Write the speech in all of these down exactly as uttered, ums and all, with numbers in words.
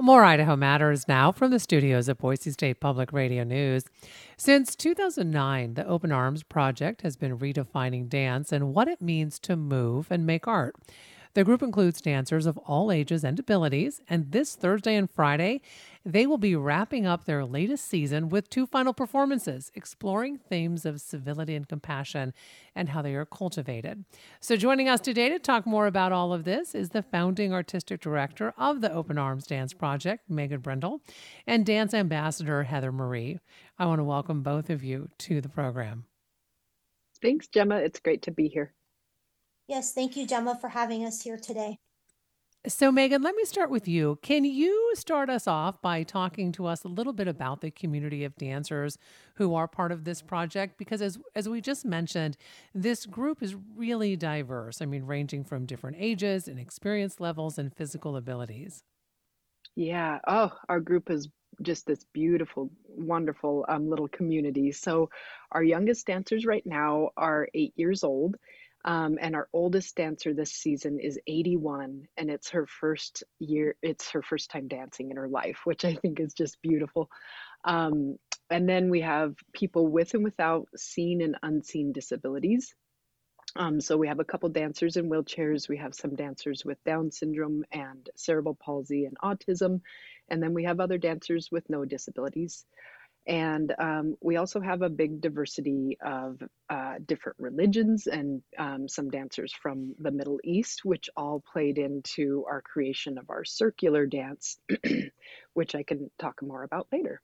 More Idaho Matters now from the studios of Boise State Public Radio News. Since two thousand nine, the Open Arms Project has been redefining dance and what it means to move and make art. The group includes dancers of all ages and abilities, and this Thursday and Friday, they will be wrapping up their latest season with two final performances, exploring themes of civility and compassion and how they are cultivated. So joining us today to talk more about all of this is the founding artistic director of the Open Arms Dance Project, Megan Brindle, and dance ambassador, Heather Marie. I want to welcome both of you to the program. Thanks, Gemma. It's great to be here. Yes, thank you, Gemma, for having us here today. So, Megan, let me start with you. Can you start us off by talking to us a little bit about the community of dancers who are part of this project? Because as, as we just mentioned, this group is really diverse. I mean, ranging from different ages and experience levels and physical abilities. Yeah. Oh, our group is just this beautiful, wonderful um, little community. So our youngest dancers right now are eight years old. Um, and our oldest dancer this season is eighty-one, and it's her first year, it's her first time dancing in her life, which I think is just beautiful. Um, and then we have people with and without seen and unseen disabilities. Um, so we have a couple dancers in wheelchairs. We have some dancers with Down syndrome and cerebral palsy and autism. And then we have other dancers with no disabilities. And um, we also have a big diversity of uh, different religions and um, some dancers from the Middle East, which all played into our creation of our circular dance, which I can talk more about later.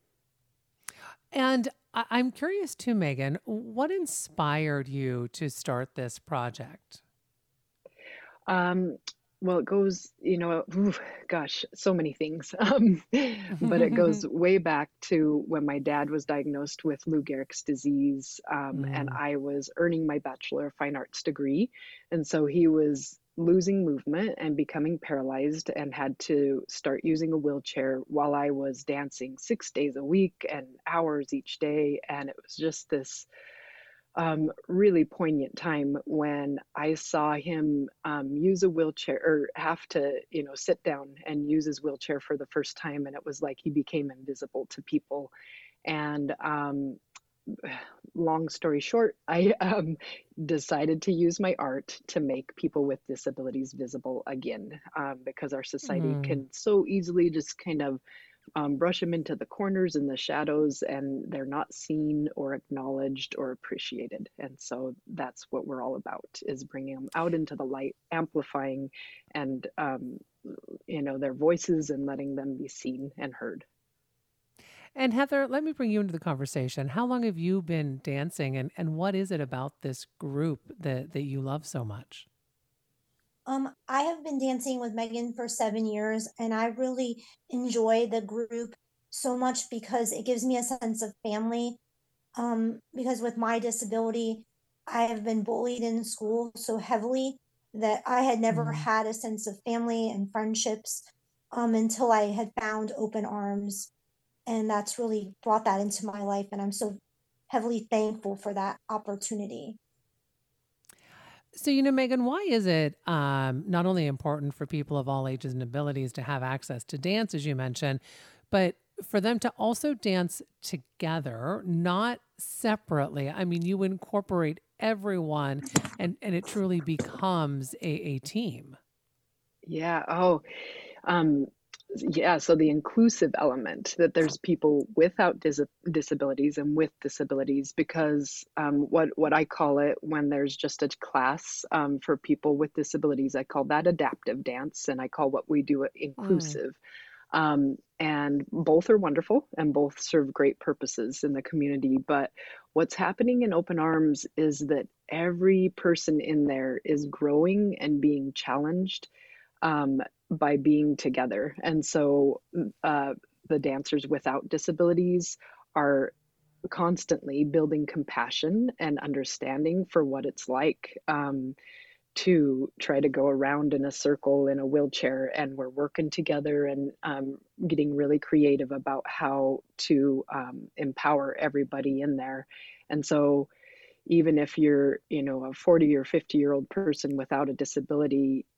And I- I'm curious too, Megan, what inspired you to start this project? Um, well, it goes, you know, ooh, gosh, so many things. Um, but it goes way back to when my dad was diagnosed with Lou Gehrig's disease, um, and Mm. I was earning my Bachelor of Fine Arts degree. And so he was losing movement and becoming paralyzed and had to start using a wheelchair while I was dancing six days a week and hours each day. And it was just this um, really poignant time when I saw him um, use a wheelchair or have to, you know, sit down and use his wheelchair for the first time. And it was like he became invisible to people. And um, long story short, I um, decided to use my art to make people with disabilities visible again, um, because our society Mm. can so easily just kind of um, brush them into the corners and the shadows, and they're not seen or acknowledged or appreciated. And so that's what we're all about, is bringing them out into the light, amplifying and um, you know, their voices and letting them be seen and heard. And Heather, let me bring you into the conversation. How long have you been dancing, and, and what is it about this group that, that you love so much? Um, I have been dancing with Megan for seven years, and I really enjoy the group so much because it gives me a sense of family. Um, because with my disability, I have been bullied in school so heavily that I had never Mm. had a sense of family and friendships um, until I had found Open Arms. And that's really brought that into my life. And I'm so heavily thankful for that opportunity. So, you know, Megan, why is it um, not only important for people of all ages and abilities to have access to dance, as you mentioned, but for them to also dance together, not separately? I mean, you incorporate everyone and, and it truly becomes a, a team. Yeah. Oh, um, yeah. So the inclusive element, that there's people without dis disabilities and with disabilities, because um, what what I call it when there's just a class um, for people with disabilities, I call that adaptive dance, and I call what we do Mm. inclusive. Um, and both are wonderful and both serve great purposes in the community. But what's happening in Open Arms is that every person in there is growing and being challenged um, by being together. And so uh, the dancers without disabilities are constantly building compassion and understanding for what it's like um, to try to go around in a circle in a wheelchair. And we're working together and um, getting really creative about how to um, empower everybody in there. And so even if you're, you know, a forty or fifty year old person without a disability,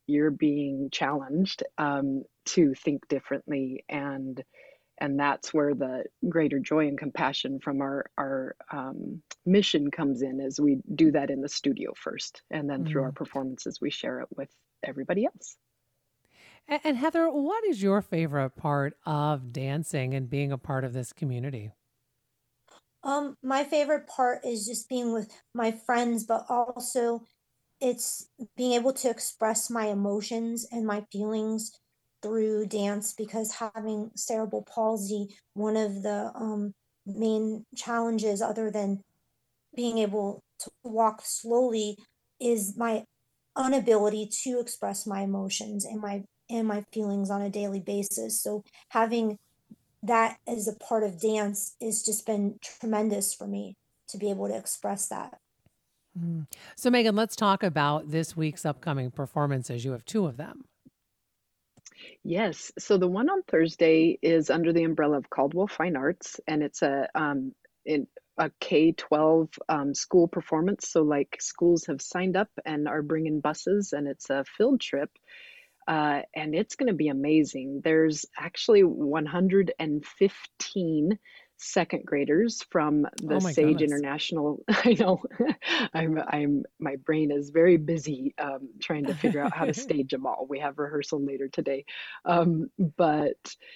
you're being challenged um, to think differently, and and that's where the greater joy and compassion from our our um, mission comes in, as we do that in the studio first, and then through our Mm. performances we share it with everybody else. And, and Heather, what is your favorite part of dancing and being a part of this community? Um, my favorite part is just being with my friends, but also it's being able to express my emotions and my feelings through dance, because having cerebral palsy, one of the um, main challenges, other than being able to walk slowly, is my inability to express my emotions and my and my feelings on a daily basis. So having that as a part of dance has just been tremendous for me to be able to express that. Mm. So, Megan, let's talk about this week's upcoming performances. You have two of them. Yes. So the one on Thursday is under the umbrella of Caldwell Fine Arts, and it's a um, in a K twelve um, school performance. So like schools have signed up and are bringing buses, and it's a field trip, uh, and it's going to be amazing. There's actually one hundred fifteen second graders from the Oh my Sage goodness. International. I know, I'm, I'm, my brain is very busy um, trying to figure out how to stage them all. We have rehearsal later today, um, but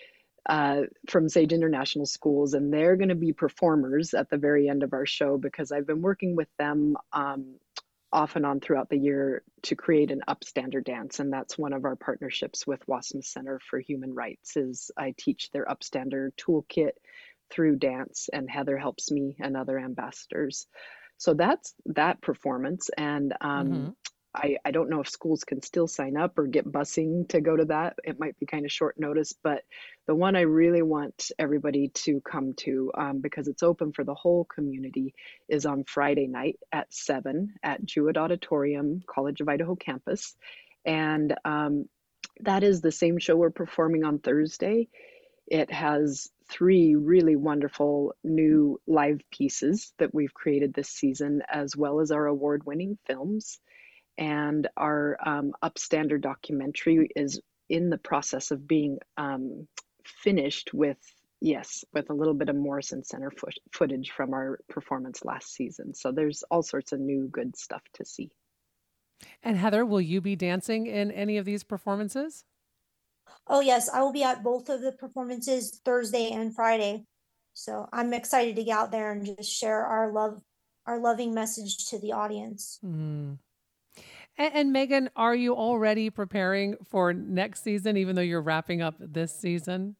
uh, from Sage International Schools, and they're going to be performers at the very end of our show, because I've been working with them um, off and on throughout the year to create an upstander dance, and that's one of our partnerships with Wasm Center for Human Rights. Is I teach their upstander toolkit through dance, and Heather helps me and other ambassadors. So that's that performance, and um, Mm-hmm. I, I don't know if schools can still sign up or get busing to go to that. It might be kind of short notice, but the one I really want everybody to come to, um, because it's open for the whole community, is on Friday night at seven at Jewett Auditorium, College of Idaho campus. And um, that is the same show we're performing on Thursday. It has three really wonderful new live pieces that we've created this season, as well as our award-winning films. And our um, upstander documentary is in the process of being um, finished with, yes, with a little bit of Morrison Center foot- footage from our performance last season. So there's all sorts of new good stuff to see. And Heather, will you be dancing in any of these performances? Oh yes, I will be at both of the performances, Thursday and Friday. So I'm excited to get out there and just share our love, our loving message to the audience. Mm. And, and Megan, are you already preparing for next season, even though you're wrapping up this season?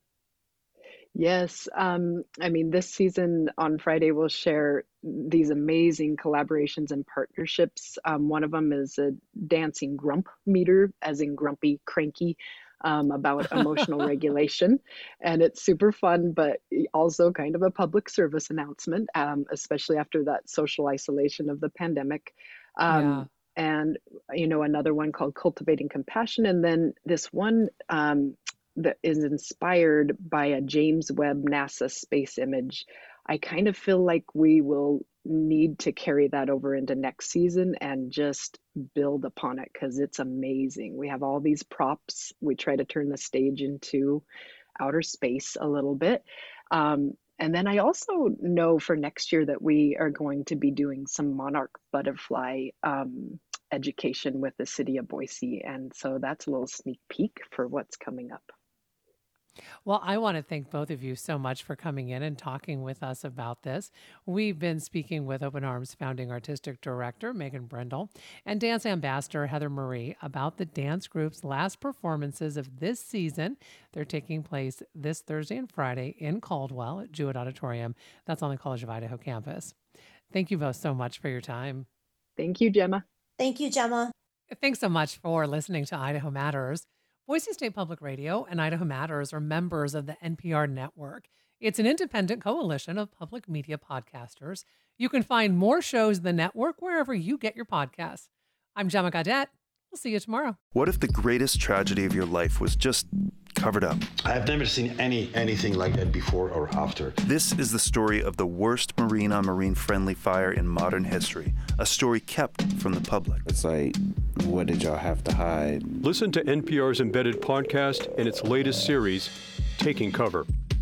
Yes, um, I mean, this season on Friday, we'll share these amazing collaborations and partnerships. Um, one of them is a dancing grump meter, as in grumpy, cranky, um, about emotional regulation. And it's super fun, but also kind of a public service announcement, um, especially after that social isolation of the pandemic. Um, Yeah. and, you know, another one called Cultivating Compassion. And then this one, um, that is inspired by a James Webb NASA space image. I kind of feel like we will need to carry that over into next season and just build upon it, because it's amazing. We have all these props. We try to turn the stage into outer space a little bit. Um, and then I also know for next year that we are going to be doing some monarch butterfly um, education with the city of Boise. And so that's a little sneak peek for what's coming up. Well, I want to thank both of you so much for coming in and talking with us about this. We've been speaking with Open Arms founding artistic director Megan Brendel and dance ambassador Heather Marie about the dance group's last performances of this season. They're taking place this Thursday and Friday in Caldwell at Jewett Auditorium. That's on the College of Idaho campus. Thank you both so much for your time. Thank you, Gemma. Thank you, Gemma. Thanks so much for listening to Idaho Matters. Boise State Public Radio and Idaho Matters are members of the N P R network. It's an independent coalition of public media podcasters. You can find more shows in the network wherever you get your podcasts. I'm Gemma Gaudette. We'll see you tomorrow. What if the greatest tragedy of your life was just covered up? I've never seen any anything like that before or after. This is the story of the worst marine-on-marine friendly fire in modern history, a story kept from the public. It's like What did y'all have to hide? Listen to N P R's Embedded podcast in its latest series, Taking Cover.